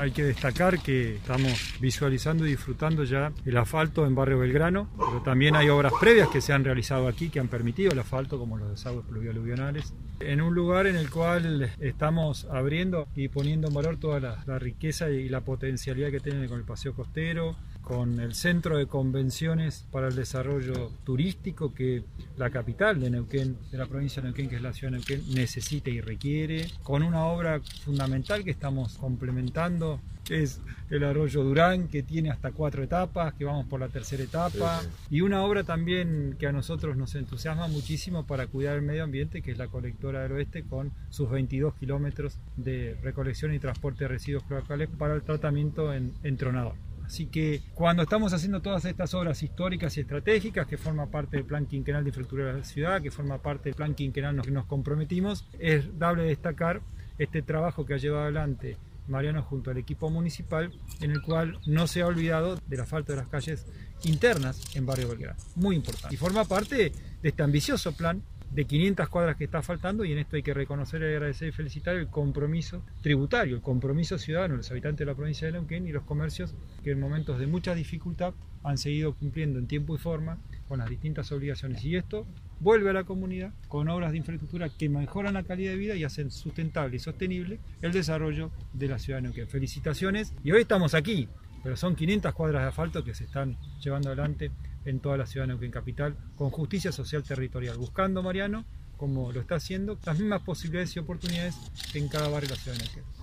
Hay que destacar que estamos visualizando y disfrutando ya el asfalto en Barrio Belgrano, pero también hay obras previas que se han realizado aquí que han permitido el asfalto, como los desagües pluvio-aluvionales, en un lugar en el cual estamos abriendo y poniendo en valor toda la riqueza y la potencialidad que tiene con el paseo costero, con el centro de convenciones para el desarrollo turístico que la capital de Neuquén, de la provincia de Neuquén, que es la ciudad de Neuquén, necesita y requiere, con una obra fundamental que estamos complementando, que es el arroyo Durán, que tiene hasta 4 etapas, que vamos por la tercera etapa, y una obra también que a nosotros nos entusiasma muchísimo para cuidar el medio ambiente, que es la colectora del oeste, con sus 22 kilómetros de recolección y transporte de residuos cloacales para el tratamiento en Tronador. Así que cuando estamos haciendo todas estas obras históricas y estratégicas, que forma parte del plan quinquenal de infraestructura de la ciudad, que forma parte del plan quinquenal que nos comprometimos, es dable destacar este trabajo que ha llevado adelante Mariano junto al equipo municipal, en el cual no se ha olvidado del asfalto de las calles internas en Barrio Belgrano. Muy importante. Y forma parte de este ambicioso plan de 500 cuadras que está faltando, y en esto hay que reconocer, agradecer y felicitar el compromiso tributario, el compromiso ciudadano de los habitantes de la provincia de Neuquén y los comercios que en momentos de mucha dificultad han seguido cumpliendo en tiempo y forma con las distintas obligaciones, y esto vuelve a la comunidad con obras de infraestructura que mejoran la calidad de vida y hacen sustentable y sostenible el desarrollo de la ciudad de Neuquén. Felicitaciones, y hoy estamos aquí, pero son 500 cuadras de asfalto que se están llevando adelante en toda la ciudad de Neuquén capital, con justicia social territorial, buscando, Mariano, como lo está haciendo, las mismas posibilidades y oportunidades en cada barrio de la ciudad de Neuquén.